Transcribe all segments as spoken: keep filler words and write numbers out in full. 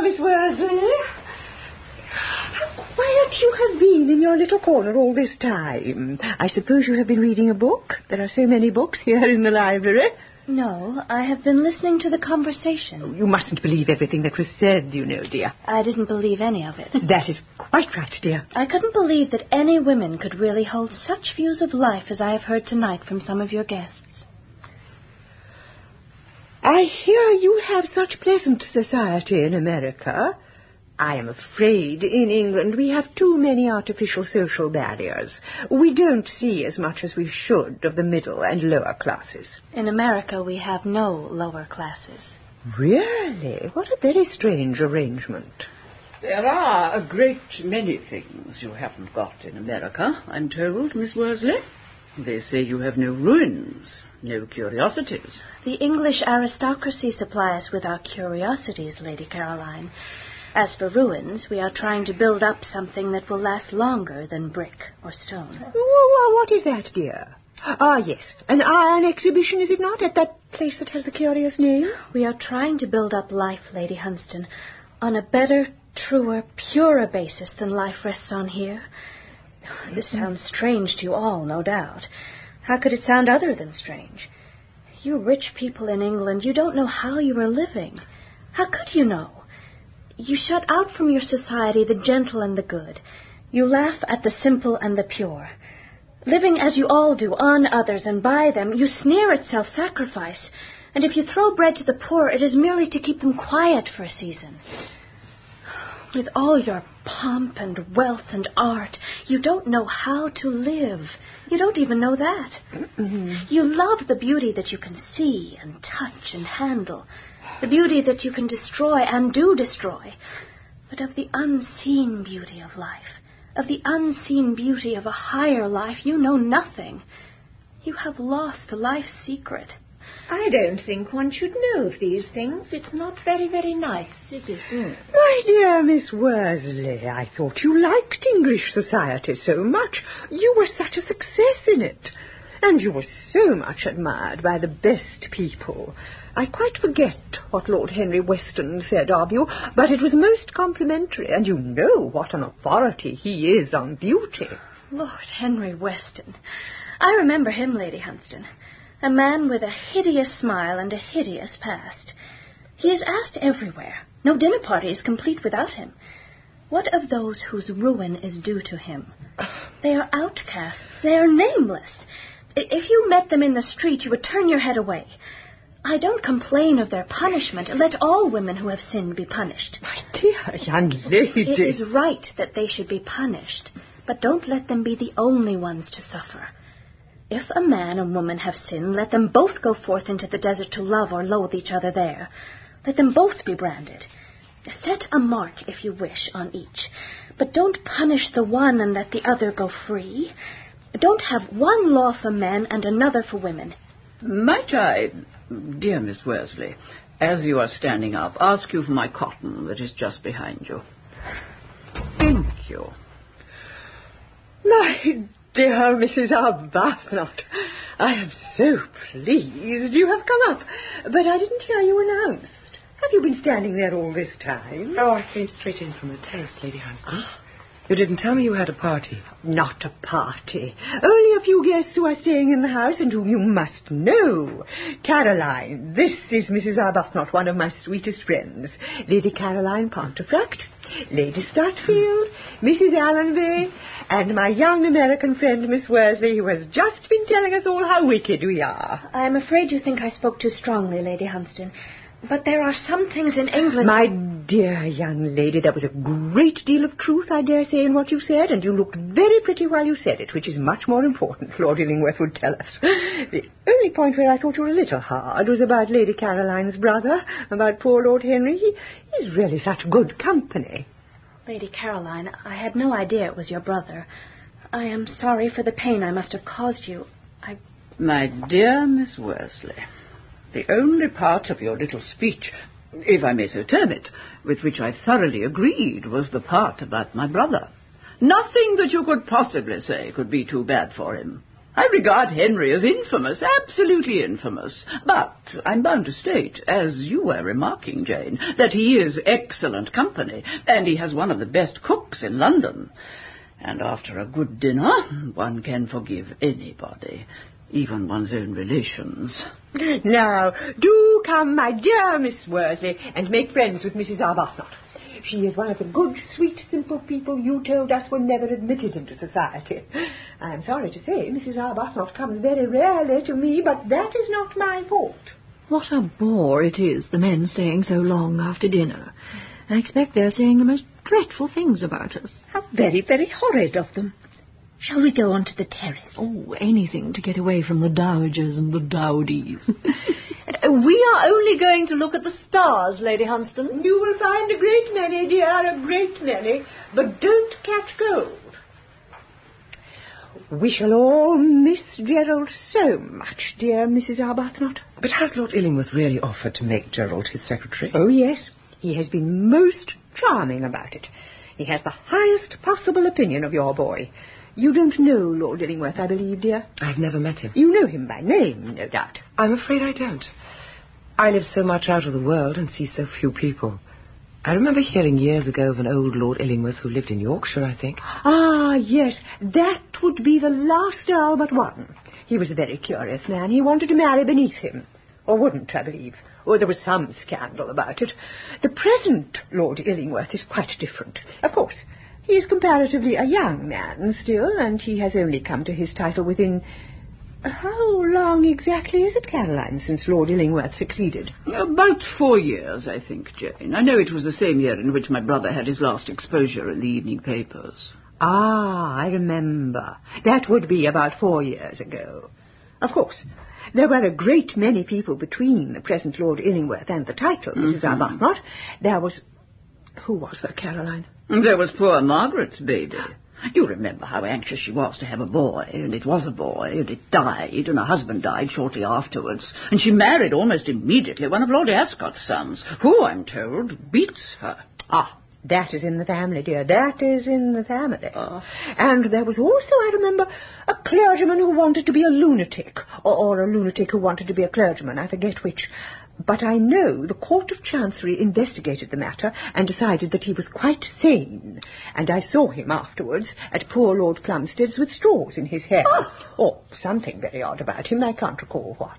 Miss Worsley. How quiet you have been in your little corner all this time. I suppose you have been reading a book? There are so many books here in the library. No, I have been listening to the conversation. Oh, you mustn't believe everything that was said, you know, dear. I didn't believe any of it. That is quite right, dear. I couldn't believe that any women could really hold such views of life as I have heard tonight from some of your guests. I hear you have such pleasant society in America. I am afraid in England we have too many artificial social barriers. We don't see as much as we should of the middle and lower classes. In America, we have no lower classes. Really? What a very strange arrangement. There are a great many things you haven't got in America, I'm told, Miss Worsley. They say you have no ruins, no curiosities. The English aristocracy supply us with our curiosities, Lady Caroline. As for ruins, we are trying to build up something that will last longer than brick or stone. Oh, what is that, dear? Ah, yes, an iron exhibition, is it not, at that place that has the curious name? We are trying to build up life, Lady Hunston, on a better, truer, purer basis than life rests on here. This sounds strange to you all, no doubt. How could it sound other than strange? You rich people in England, you don't know how you are living. How could you know? You shut out from your society the gentle and the good. You laugh at the simple and the pure. Living as you all do, on others and by them, you sneer at self-sacrifice. And if you throw bread to the poor, it is merely to keep them quiet for a season. With all your pomp and wealth and art, you don't know how to live. You don't even know that. Mm-hmm. You love the beauty that you can see and touch and handle. The beauty that you can destroy and do destroy. But of the unseen beauty of life, of the unseen beauty of a higher life, you know nothing. You have lost life's secret. I don't think one should know of these things. It's not very, very nice, is it? Mm. My dear Miss Worsley, I thought you liked English society so much. You were such a success in it. And you were so much admired by the best people. I quite forget what Lord Henry Weston said of you, but it was most complimentary, and you know what an authority he is on beauty. Lord Henry Weston. I remember him, Lady Hunston. A man with a hideous smile and a hideous past. He is asked everywhere. No dinner party is complete without him. What of those whose ruin is due to him? They are outcasts. They are nameless. If you met them in the street, you would turn your head away. I don't complain of their punishment. Let all women who have sinned be punished. My dear young lady. It is right that they should be punished, but don't let them be the only ones to suffer. If a man and woman have sinned, let them both go forth into the desert to love or loathe each other there. Let them both be branded. Set a mark, if you wish, on each, but don't punish the one and let the other go free. Don't have one law for men and another for women. Might I, dear Miss Worsley, as you are standing up, ask you for my cotton that is just behind you? Thank you. My dear Missus Arbuthnot, I am so pleased you have come up, but I didn't hear you announced. Have you been standing there all this time? Oh, I came straight in from the terrace, Lady Hunston. You didn't tell me you had a party. Not a party. Only a few guests who are staying in the house and whom you must know. Caroline, this is Missus Arbuthnot, one of my sweetest friends. Lady Caroline Pontefract, Lady Stutfield, Missus Allenby, and my young American friend, Miss Worsley, who has just been telling us all how wicked we are. I am afraid you think I spoke too strongly, Lady Hunston. But there are some things in England... My dear young lady, there was a great deal of truth, I dare say, in what you said, and you looked very pretty while you said it, which is much more important, Lord Illingworth would tell us. The only point where I thought you were a little hard was about Lady Caroline's brother, about poor Lord Henry. He is really such good company. Lady Caroline, I had no idea it was your brother. I am sorry for the pain I must have caused you. I... My dear Miss Worsley, the only part of your little speech, if I may so term it, with which I thoroughly agreed, was the part about my brother. Nothing that you could possibly say could be too bad for him. I regard Henry as infamous, absolutely infamous. But I'm bound to state, as you were remarking, Jane, that he is excellent company, and he has one of the best cooks in London. And after a good dinner, one can forgive anybody, even one's own relations. Now, do come, my dear Miss Worsley, and make friends with Missus Arbuthnot. She is one of the good, sweet, simple people you told us were never admitted into society. I am sorry to say Missus Arbuthnot comes very rarely to me, but that is not my fault. What a bore it is, the men staying so long after dinner. I expect they're saying the most dreadful things about us. How very, very horrid of them. Shall we go on to the terrace? Oh, anything to get away from the dowagers and the dowdies. We are only going to look at the stars, Lady Hunston. You will find a great many, dear, a great many, but don't catch cold. We shall all miss Gerald so much, dear Missus Arbuthnot. But has Lord Illingworth really offered to make Gerald his secretary? Oh, yes. He has been most charming about it. He has the highest possible opinion of your boy. You don't know Lord Illingworth, I believe, dear? I've never met him. You know him by name, no doubt. I'm afraid I don't. I live so much out of the world and see so few people. I remember hearing years ago of an old Lord Illingworth who lived in Yorkshire, I think. Ah, yes, that would be the last Earl but one. He was a very curious man. He wanted to marry beneath him. Or wouldn't, I believe. Or there was some scandal about it. The present Lord Illingworth is quite different. Of course, he is comparatively a young man still, and he has only come to his title within... How long exactly is it, Caroline, since Lord Illingworth succeeded? About four years, I think, Jane. I know it was the same year in which my brother had his last exposure in the evening papers. Ah, I remember. That would be about four years ago. Of course, there were a great many people between the present Lord Illingworth and the title, mm-hmm. Missus Arbuthnot. There was... Who was there, Caroline? There was poor Margaret's baby. You remember how anxious she was to have a boy, and it was a boy, and it died, and her husband died shortly afterwards, and she married almost immediately one of Lord Ascot's sons, who, I'm told, beats her. Ah, that is in the family, dear, that is in the family. Uh, and there was also, I remember, a clergyman who wanted to be a lunatic, or, or a lunatic who wanted to be a clergyman, I forget which. But I know the Court of Chancery investigated the matter and decided that he was quite sane. And I saw him afterwards at poor Lord Plumstead's with straws in his hair. Oh. Or something very odd about him, I can't recall what.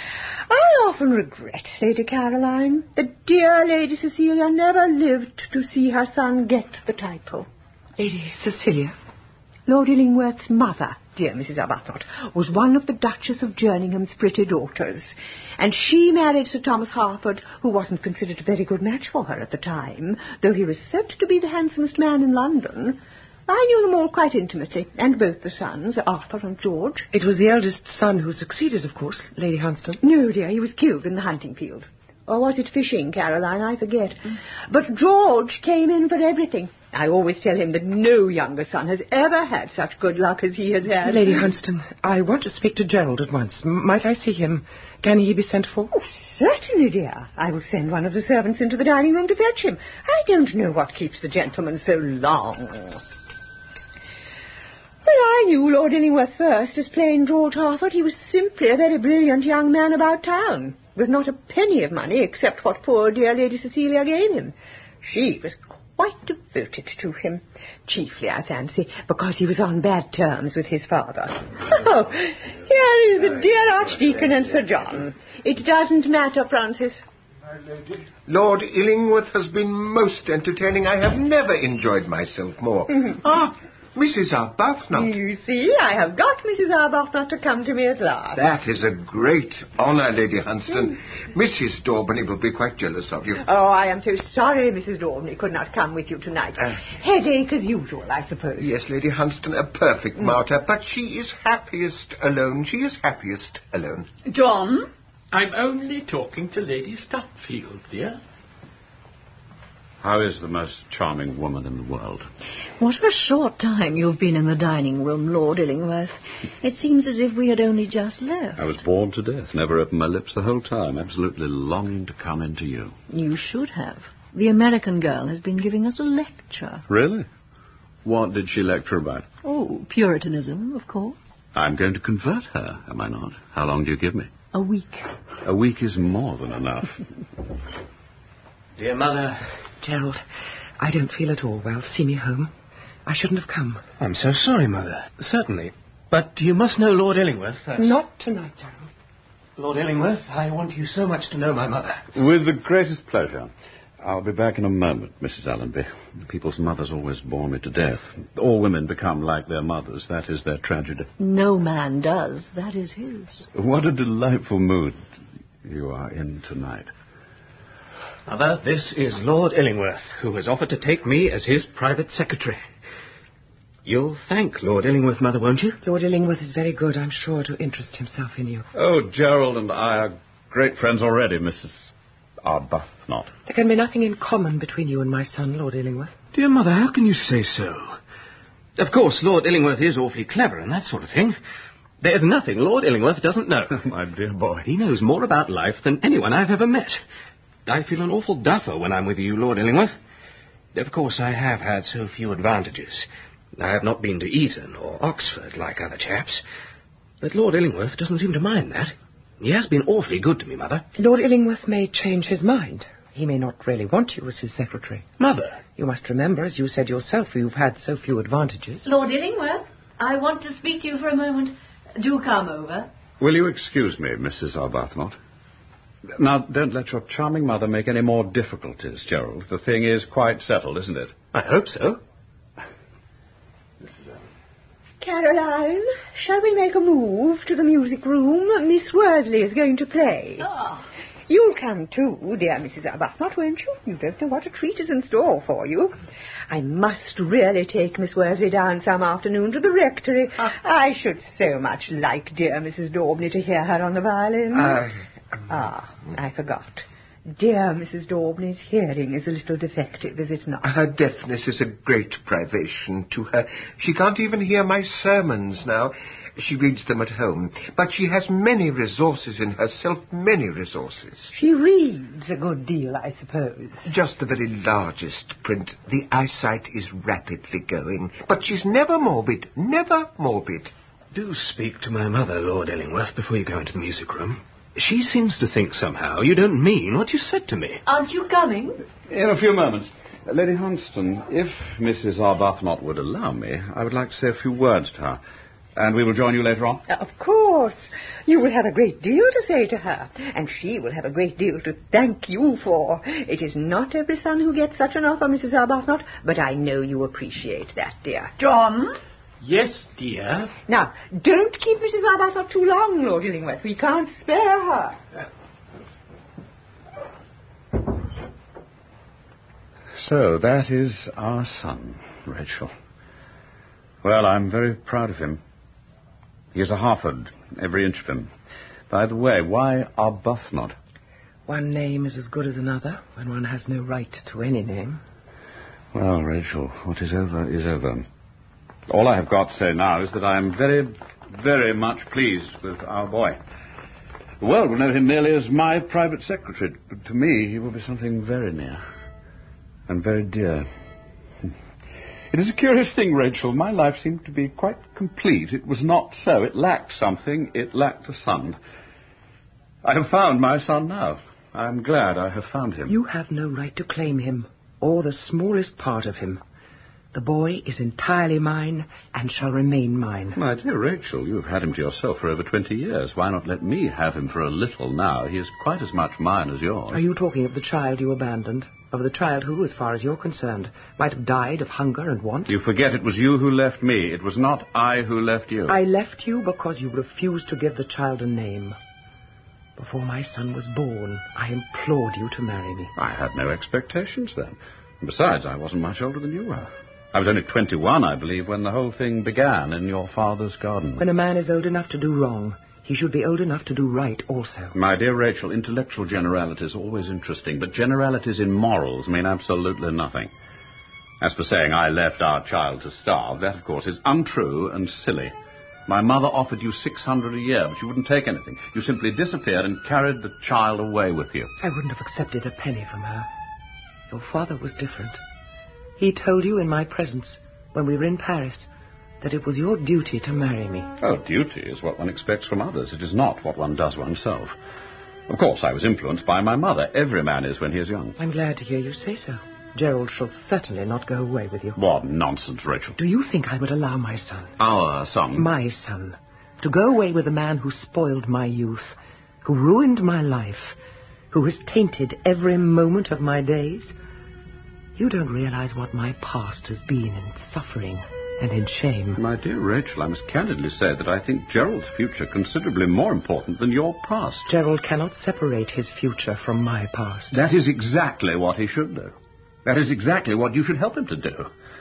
I often regret, Lady Caroline, that dear Lady Cecilia never lived to see her son get the title. Lady Cecilia? Lord Illingworth's mother, dear Missus Arbuthnot, was one of the Duchess of Jerningham's pretty daughters, and she married Sir Thomas Harford, who wasn't considered a very good match for her at the time, though he was said to be the handsomest man in London. I knew them all quite intimately, and both the sons, Arthur and George. It was the eldest son who succeeded, of course, Lady Hunston. No, dear, he was killed in the hunting field. Or was it fishing, Caroline? I forget. Mm. But George came in for everything. I always tell him that no younger son has ever had such good luck as he has had. Lady Hunston, I want to speak to Gerald at once. M- might I see him? Can he be sent for? Oh, certainly, dear. I will send one of the servants into the dining room to fetch him. I don't know what keeps the gentleman so long. Well, I knew Lord Illingworth first as plain George Harford. He was simply a very brilliant young man about town, with not a penny of money except what poor dear Lady Cecilia gave him. She was quite devoted to him, chiefly, I fancy, because he was on bad terms with his father. Oh, here is the dear Archdeacon and Sir John. It doesn't matter, Francis. Lord Illingworth has been most entertaining. I have never enjoyed myself more. Mm-hmm. Ah, Missus Arbuthnot. You see, I have got Missus Arbuthnot to come to me at last. That is a great honour, Lady Hunston. Mm. Missus Daubeny will be quite jealous of you. Oh, I am so sorry Missus Daubeny could not come with you tonight. Uh, Headache as usual, I suppose. Yes, Lady Hunston, a perfect mm. martyr, but she is happiest alone. She is happiest alone. John? I'm only talking to Lady Stutfield, dear. How is the most charming woman in the world? What a short time you've been in the dining room, Lord Illingworth. It seems as if we had only just left. I was bored to death, never opened my lips the whole time, absolutely longing to come into you. You should have. The American girl has been giving us a lecture. Really? What did she lecture about? Oh, Puritanism, of course. I'm going to convert her, am I not? How long do you give me? A week. A week is more than enough. Dear Mother. Gerald, I don't feel at all well. See me home. I shouldn't have come. I'm so sorry, Mother. Certainly. But you must know Lord Illingworth. That's... Not tonight, Gerald. Lord Illingworth, I want you so much to know my mother. With the greatest pleasure. I'll be back in a moment, Missus Allenby. People's mothers always bore me to death. All women become like their mothers. That is their tragedy. No man does. That is his. What a delightful mood you are in tonight. Mother, this is Lord Illingworth, who has offered to take me as his private secretary. You'll thank Lord Illingworth, Mother, won't you? Lord Illingworth is very good, I'm sure, to interest himself in you. Oh, Gerald and I are great friends already, Missus Arbuthnot. There can be nothing in common between you and my son, Lord Illingworth. Dear Mother, how can you say so? Of course, Lord Illingworth is awfully clever and that sort of thing. There's nothing Lord Illingworth doesn't know. My dear boy. He knows more about life than anyone I've ever met. I feel an awful duffer when I'm with you, Lord Illingworth. Of course, I have had so few advantages. I have not been to Eton or Oxford like other chaps. But Lord Illingworth doesn't seem to mind that. He has been awfully good to me, Mother. Lord Illingworth may change his mind. He may not really want you as his secretary. Mother. You must remember, as you said yourself, you've had so few advantages. Lord Illingworth, I want to speak to you for a moment. Do come over. Will you excuse me, Missus Arbuthnot? Now, don't let your charming mother make any more difficulties, Gerald. The thing is quite settled, isn't it? I hope so. Caroline, shall we make a move to the music room? Miss Worsley is going to play. Oh. You'll come too, dear Missus Arbuthnot, won't you? You don't know what a treat is in store for you. I must really take Miss Worsley down some afternoon to the rectory. Uh, I should so much like dear Missus Daubney to hear her on the violin. Uh, ah, I forgot. Dear Missus Daubney's hearing is a little defective, is it not? Her deafness is a great privation to her. She can't even hear my sermons now. She reads them at home. But she has many resources in herself, many resources. She reads a good deal, I suppose. Just the very largest print. The eyesight is rapidly going. But she's never morbid, never morbid. Do speak to my mother, Lord Illingworth, before you go into the music room. She seems to think somehow you don't mean what you said to me. Aren't you coming? In a few moments. Uh, Lady Hunston, if Missus Arbuthnot would allow me, I would like to say a few words to her. And we will join you later on? Uh, of course. You will have a great deal to say to her, and she will have a great deal to thank you for. It is not every son who gets such an offer, Missus Arbuthnot, but I know you appreciate that, dear. John? Yes, dear. Now, don't keep Missus Arbuthnot too long, Lord Illingworth. We can't spare her. So, that is our son, Rachel. Well, I'm very proud of him. He is a Harford, every inch of him. By the way, why Arbuthnot? One name is as good as another when one has no right to any name. Well, Rachel, what is over is over. All I have got to say now is that I am very, very much pleased with our boy. The world will know him merely as my private secretary, but to me he will be something very near and very dear. It is a curious thing, Rachel. My life seemed to be quite complete. It was not so. It lacked something. It lacked a son. I have found my son now. I am glad I have found him. You have no right to claim him, or the smallest part of him. The boy is entirely mine and shall remain mine. My dear Rachel, you have had him to yourself for over twenty years. Why not let me have him for a little now? He is quite as much mine as yours. Are you talking of the child you abandoned? Of the child who, as far as you're concerned, might have died of hunger and want? You forget it was you who left me. It was not I who left you. I left you because you refused to give the child a name. Before my son was born, I implored you to marry me. I had no expectations then. Besides, I wasn't much older than you were. I was only twenty-one, I believe, when the whole thing began in your father's garden. When a man is old enough to do wrong, he should be old enough to do right also. My dear Rachel, intellectual generalities are always interesting, but generalities in morals mean absolutely nothing. As for saying I left our child to starve, that, of course, is untrue and silly. My mother offered you six hundred a year, but you wouldn't take anything. You simply disappeared and carried the child away with you. I wouldn't have accepted a penny from her. Your father was different. He told you in my presence, when we were in Paris, that it was your duty to marry me. Oh, duty is what one expects from others. It is not what one does oneself. Of course, I was influenced by my mother. Every man is when he is young. I'm glad to hear you say so. Gerald shall certainly not go away with you. What nonsense, Rachel. Do you think I would allow my son? Our son? My son. To go away with a man who spoiled my youth, who ruined my life, who has tainted every moment of my days? You don't realize what my past has been in suffering and in shame. My dear Rachel, I must candidly say that I think Gerald's future considerably more important than your past. Gerald cannot separate his future from my past. That is exactly what he should do. That is exactly what you should help him to do.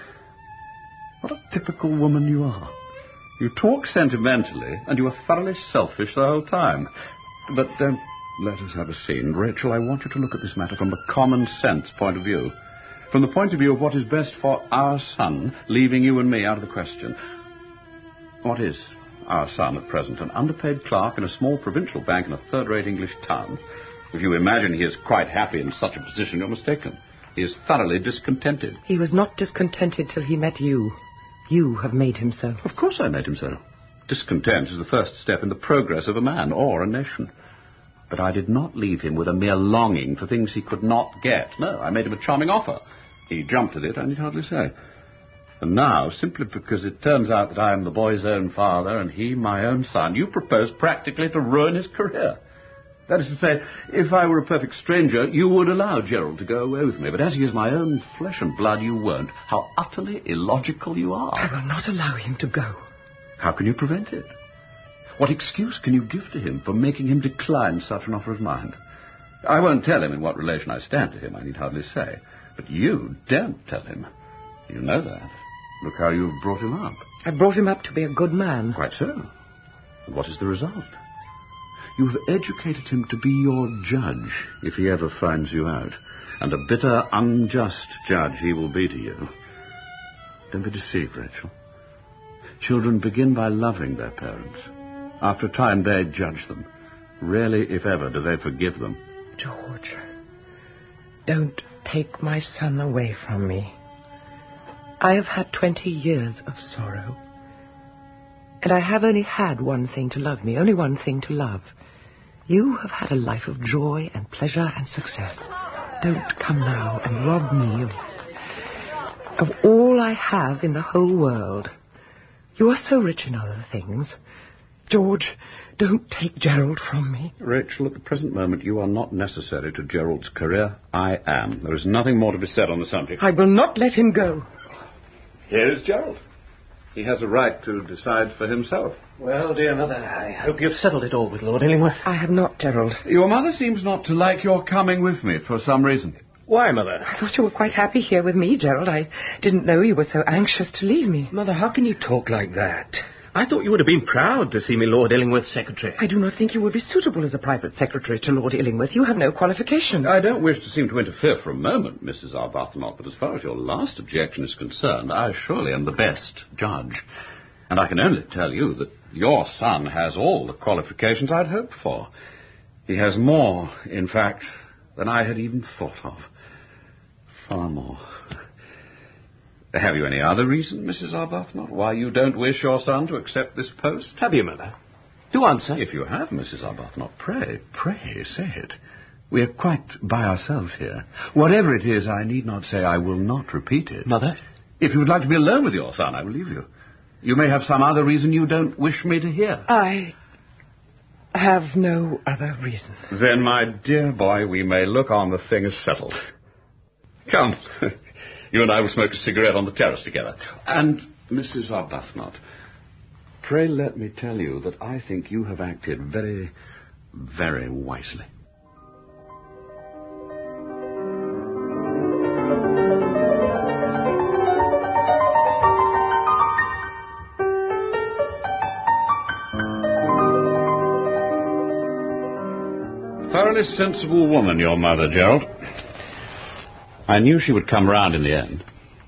What a typical woman you are. You talk sentimentally, and you are thoroughly selfish the whole time. But don't let us have a scene. Rachel, I want you to look at this matter from a common sense point of view. From the point of view of what is best for our son, leaving you and me out of the question. What is our son at present? An underpaid clerk in a small provincial bank in a third-rate English town. If you imagine he is quite happy in such a position, you're mistaken. He is thoroughly discontented. He was not discontented till he met you. You have made him so. Of course I made him so. Discontent is the first step in the progress of a man or a nation. But I did not leave him with a mere longing for things he could not get. No, I made him a charming offer. He jumped at it, I need hardly say. And now, simply because it turns out that I am the boy's own father and he my own son, you propose practically to ruin his career. That is to say, if I were a perfect stranger, you would allow Gerald to go away with me. But as he is my own flesh and blood, you won't. How utterly illogical you are. I will not allow him to go. How can you prevent it? What excuse can you give to him for making him decline such an offer of mine? I won't tell him in what relation I stand to him, I need hardly say. But you don't tell him. You know that. Look how you've brought him up. I brought him up to be a good man. Quite so. And what is the result? You've educated him to be your judge, if he ever finds you out. And a bitter, unjust judge he will be to you. Don't be deceived, Rachel. Children begin by loving their parents. After a time, they judge them. Rarely, if ever, do they forgive them. George, don't take my son away from me. I have had twenty years of sorrow. And I have only had one thing to love me, only one thing to love. You have had a life of joy and pleasure and success. Don't come now and rob me of, of all I have in the whole world. You are so rich in other things. George, don't take Gerald from me. Rachel, at the present moment, you are not necessary to Gerald's career. I am. There is nothing more to be said on the subject. I will not let him go. Here is Gerald. He has a right to decide for himself. Well, dear mother, I hope you've settled it all with Lord Illingworth. I have not, Gerald. Your mother seems not to like your coming with me for some reason. Why, Mother? I thought you were quite happy here with me, Gerald. I didn't know you were so anxious to leave me. Mother, how can you talk like that? I thought you would have been proud to see me Lord Illingworth's secretary. I do not think you would be suitable as a private secretary to Lord Illingworth. You have no qualification. I don't wish to seem to interfere for a moment, Missus Arbuthnot, but as far as your last objection is concerned, I surely am the best judge. And I can only tell you that your son has all the qualifications I'd hoped for. He has more, in fact, than I had even thought of. Far more. Have you any other reason, Missus Arbuthnot, why you don't wish your son to accept this post? Have you, Mother? Do answer. If you have, Missus Arbuthnot, pray, pray, say it. We are quite by ourselves here. Whatever it is, I need not say. I will not repeat it. Mother? If you would like to be alone with your son, I will leave you. You may have some other reason you don't wish me to hear. I have no other reason. Then, my dear boy, we may look on the thing as settled. Come. You and I will smoke a cigarette on the terrace together. And, Missus Arbuthnot, pray let me tell you that I think you have acted very, very wisely. Thoroughly sensible woman, your mother, Gerald. I knew she would come round in the end.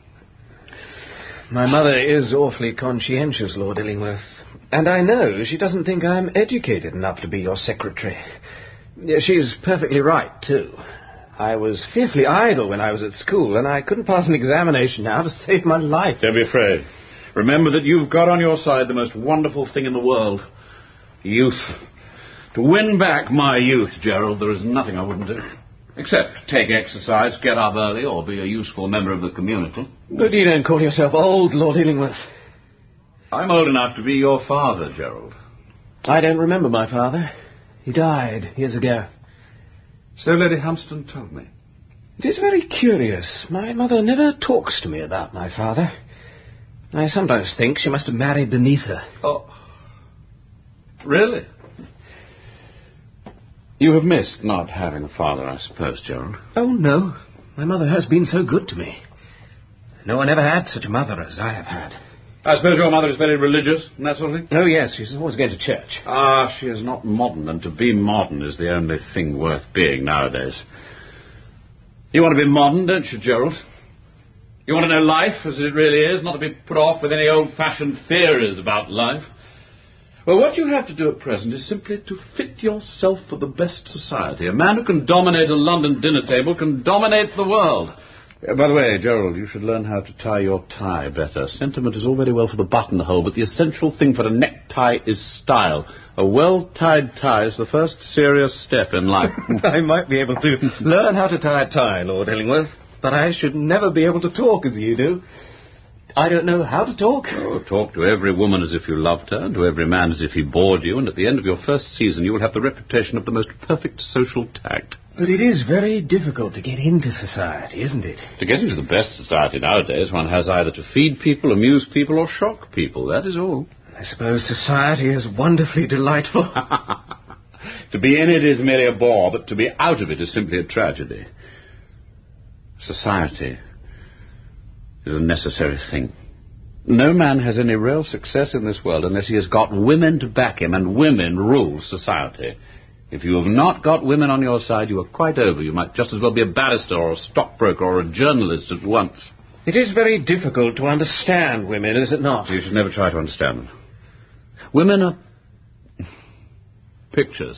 My mother is awfully conscientious, Lord Illingworth. And I know she doesn't think I'm educated enough to be your secretary. She's perfectly right, too. I was fearfully idle when I was at school, and I couldn't pass an examination now to save my life. Don't be afraid. Remember that you've got on your side the most wonderful thing in the world. Youth. To win back my youth, Gerald, there is nothing I wouldn't do. Except take exercise, get up early, or be a useful member of the community. But you don't call yourself old, Lord Illingworth. I'm old enough to be your father, Gerald. I don't remember my father. He died years ago. So Lady Huntston told me. It is very curious. My mother never talks to me about my father. I sometimes think she must have married beneath her. Oh. Really? You have missed not having a father, I suppose, Gerald. Oh, no. My mother has been so good to me. No one ever had such a mother as I have had. I suppose your mother is very religious and that sort of thing? Oh, yes. She's always going to church. Ah, she is not modern, and to be modern is the only thing worth being nowadays. You want to be modern, don't you, Gerald? You want to know life as it really is, not to be put off with any old-fashioned theories about life. Well, what you have to do at present is simply to fit yourself for the best society. A man who can dominate a London dinner table can dominate the world. Uh, by the way, Gerald, you should learn how to tie your tie better. Sentiment is all very well for the buttonhole, but the essential thing for a necktie is style. A well-tied tie is the first serious step in life. I might be able to learn how to tie a tie, Lord Illingworth, but I should never be able to talk as you do. I don't know how to talk. Oh, talk to every woman as if you loved her, and to every man as if he bored you, and at the end of your first season you will have the reputation of the most perfect social tact. But it is very difficult to get into society, isn't it? To get into the best society nowadays, one has either to feed people, amuse people, or shock people. That is all. I suppose society is wonderfully delightful. To be in it is merely a bore, but to be out of it is simply a tragedy. Society is a necessary thing. No man has any real success in this world unless he has got women to back him, and women rule society. If you have not got women on your side, you are quite over. You might just as well be a barrister or a stockbroker or a journalist at once. It is very difficult to understand women, is it not? You should never try to understand them. Women are pictures.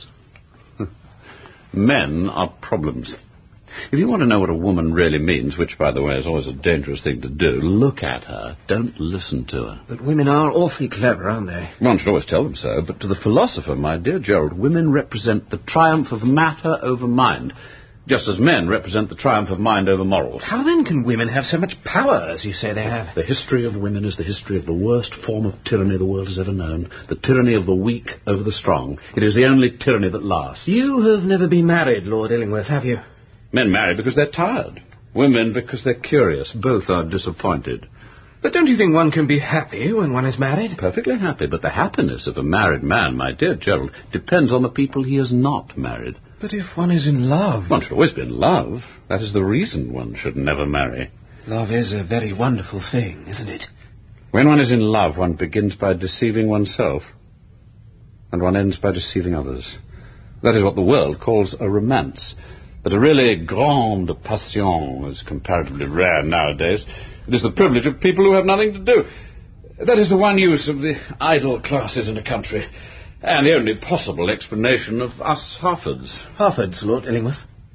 Men are problems. If you want to know what a woman really means, which, by the way, is always a dangerous thing to do, look at her. Don't listen to her. But women are awfully clever, aren't they? One should always tell them so, but to the philosopher, my dear Gerald, women represent the triumph of matter over mind, just as men represent the triumph of mind over morals. How then can women have so much power, as you say they have? The history of women is the history of the worst form of tyranny the world has ever known. The tyranny of the weak over the strong. It is the only tyranny that lasts. You have never been married, Lord Illingworth, have you? Men marry because they're tired. Women because they're curious. Both are disappointed. But don't you think one can be happy when one is married? Perfectly happy, but the happiness of a married man, my dear Gerald, depends on the people he has not married. But if one is in love... One should always be in love. That is the reason one should never marry. Love is a very wonderful thing, isn't it? When one is in love, one begins by deceiving oneself, and one ends by deceiving others. That is what the world calls a romance. But a really grande passion is comparatively rare nowadays. It is the privilege of people who have nothing to do. That is the one use of the idle classes in a country, and the only possible explanation of us Harfords. Harfords, Lord Illingworth?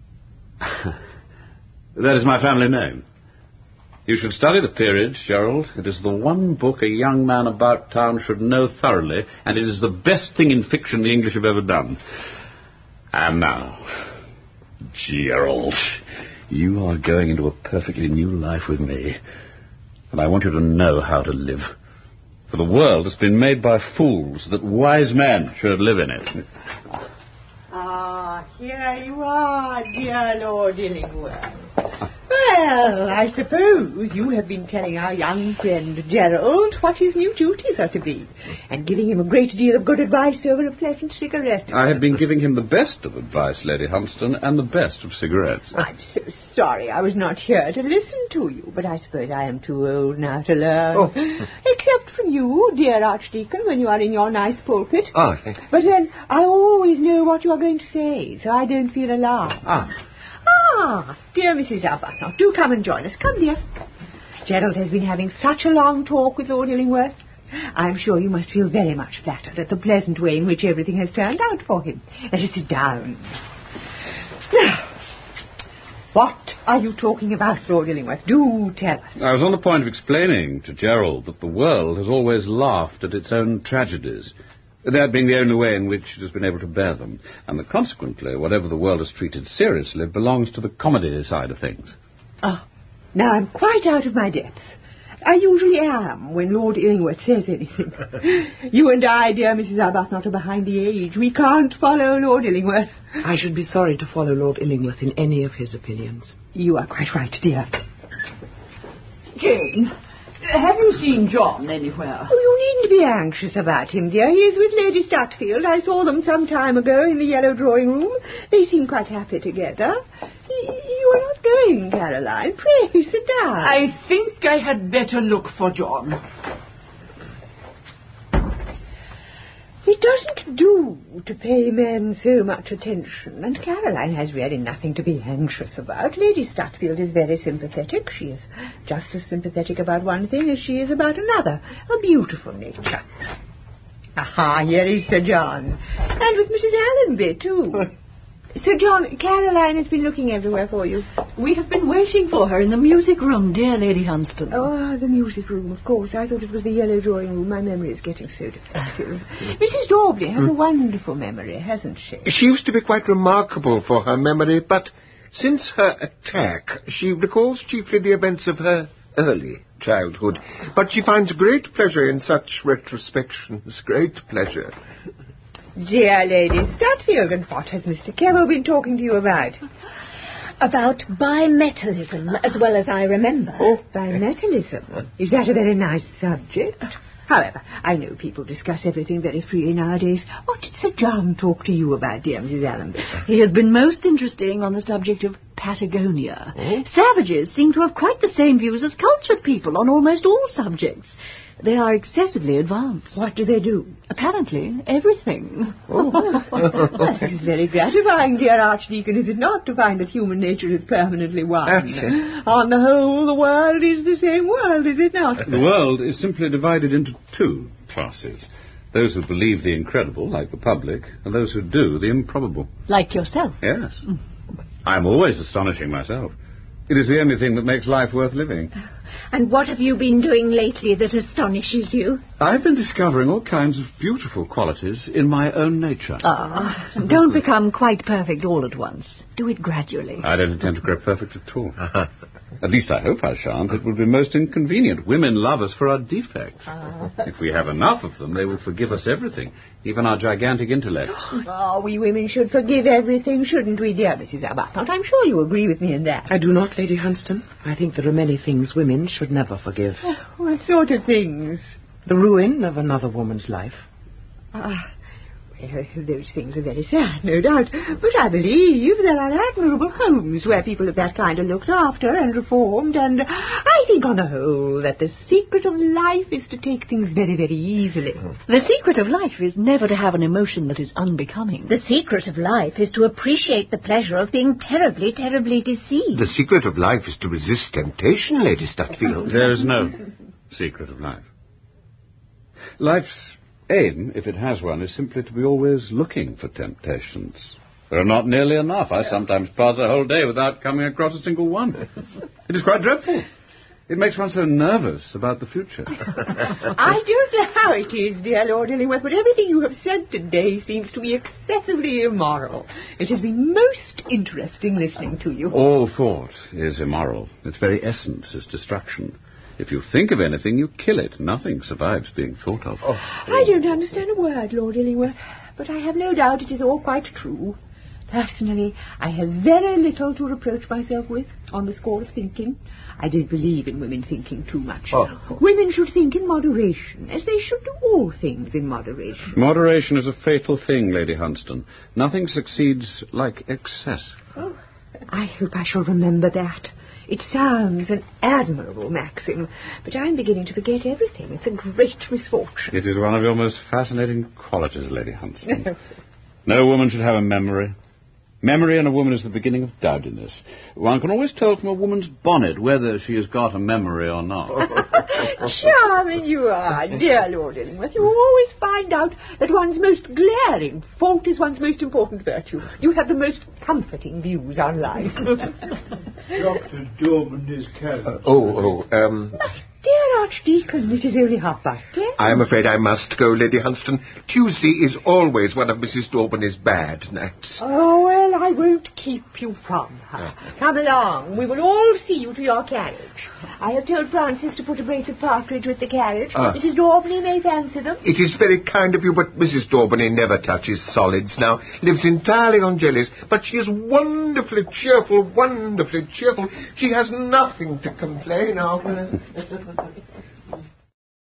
That is my family name. You should study the peerage, Gerald. It is the one book a young man about town should know thoroughly, and it is the best thing in fiction the English have ever done. And now... Gerald, you are going into a perfectly new life with me, and I want you to know how to live. For the world has been made by fools that wise men should live in it. Ah, here you are, dear Lord Illingworth. Well, I suppose you have been telling our young friend Gerald what his new duties are to be, and giving him a great deal of good advice over a pleasant cigarette. I have been giving him the best of advice, Lady Huntston, and the best of cigarettes. I'm so sorry I was not here to listen to you, but I suppose I am too old now to learn. Oh. Except from you, dear Archdeacon, when you are in your nice pulpit. Oh, thank you. But then I always know what you are going to say, so I don't feel alarmed. Ah. Ah, dear Missus Arbuthnot, do come and join us. Come, dear. Gerald has been having such a long talk with Lord Illingworth. I'm sure you must feel very much flattered at the pleasant way in which everything has turned out for him. Let us sit down. Now, What are you talking about, Lord Illingworth? Do tell us. I was on the point of explaining to Gerald that the world has always laughed at its own tragedies, that being the only way in which it has been able to bear them, and that consequently whatever the world has treated seriously belongs to the comedy side of things. Ah, now I'm quite out of my depth. I usually am when Lord Illingworth says anything. You and I, dear Missus Arbuthnot, are behind the age. We can't follow Lord Illingworth. I should be sorry to follow Lord Illingworth in any of his opinions. You are quite right, dear. Jane, have you seen John anywhere? Oh, you needn't be anxious about him, dear. He is with Lady Stutfield. I saw them some time ago in the yellow drawing room. They seem quite happy together. You are not going, Caroline. Pray, sit down. I think I had better look for John. It doesn't do to pay men so much attention, and Caroline has really nothing to be anxious about. Lady Stutfield is very sympathetic. She is just as sympathetic about one thing as she is about another. A beautiful nature. Aha, here is Sir John. And with Missus Allenby, too. Sir John, Caroline has been looking everywhere for you. We have been waiting for her in the music room, dear Lady Hunston. Oh, the music room, of course. I thought it was the yellow drawing room. My memory is getting so defective. Missus Daubney has a wonderful memory, hasn't she? She used to be quite remarkable for her memory, but since her attack, she recalls chiefly the events of her early childhood. But she finds great pleasure in such retrospections, great pleasure. Dear Lady Stutfield, and what has Mister Keble been talking to you about? About bimetallism, as well as I remember. Oh, bimetallism. Is that a very nice subject? However, I know people discuss everything very freely nowadays. What did Sir John talk to you about, dear Missus Allen? He has been most interesting on the subject of Patagonia. Oh? Savages seem to have quite the same views as cultured people on almost all subjects. They are excessively advanced. What do they do? Apparently, everything. Oh, well, that is very gratifying, dear Archdeacon, is it not, to find that human nature is permanently one? Absolutely. On the whole, the world is the same world, is it not? The world is simply divided into two classes. Those who believe the incredible, like the public, and those who do the improbable. Like yourself? Yes. Mm. I'm always astonishing myself. It is the only thing that makes life worth living. And what have you been doing lately that astonishes you? I've been discovering all kinds of beautiful qualities in my own nature. Ah, don't become quite perfect all at once. Do it gradually. I don't intend to grow perfect at all. At least I hope I shan't. It would be most inconvenient. Women love us for our defects. Uh. If we have enough of them, they will forgive us everything, even our gigantic intellects. Oh, we women should forgive everything, shouldn't we, dear Missus Arbuthnot? I'm sure you agree with me in that. I do not, Lady Hunston. I think there are many things women should never forgive. Oh, what sort of things? The ruin of another woman's life. Ah, well, those things are very sad, no doubt. But I believe there are admirable homes where people of that kind are looked after and reformed, and I think on the whole that the secret of life is to take things very, very easily. The secret of life is never to have an emotion that is unbecoming. The secret of life is to appreciate the pleasure of being terribly, terribly deceived. The secret of life is to resist temptation, Lady Stutfield. There is no secret of life. Life's aim, if it has one, is simply to be always looking for temptations. There are not nearly enough. I sometimes pass a whole day without coming across a single one. It is quite dreadful. It makes one so nervous about the future. I don't know how it is, dear Lord Illingworth, but everything you have said today seems to be excessively immoral. It has been most interesting listening to you. All thought is immoral. Its very essence is destruction. If you think of anything, you kill it. Nothing survives being thought of. Oh. I don't understand a word, Lord Illingworth, but I have no doubt it is all quite true. Personally, I have very little to reproach myself with on the score of thinking. I don't believe in women thinking too much. Oh. Women should think in moderation, as they should do all things in moderation. Moderation is a fatal thing, Lady Hunston. Nothing succeeds like excess. Oh, I hope I shall remember that. It sounds an admirable maxim, but I'm beginning to forget everything. It's a great misfortune. It is one of your most fascinating qualities, Lady Hunston. No woman should have a memory. Memory in a woman is the beginning of dowdiness. One can always tell from a woman's bonnet whether she has got a memory or not. Charming you are, dear Lord Illingworth. You always find out that one's most glaring fault is one's most important virtue. You have the most comforting views on life. Doctor Dorman is carried. Uh, oh, oh, um... Dear Archdeacon, it is only half past ten. I'm afraid I must go, Lady Hunston. Tuesday is always one of Missus Daubeney's bad nights. Oh, well, I won't keep you from her. Come along. We will all see you to your carriage. I have told Francis to put a brace of partridge with the carriage. Ah. Missus Daubeny may fancy them. It is very kind of you, but Missus Daubeny never touches solids now. Lives entirely on jellies. But she is wonderfully cheerful, wonderfully cheerful. She has nothing to complain of.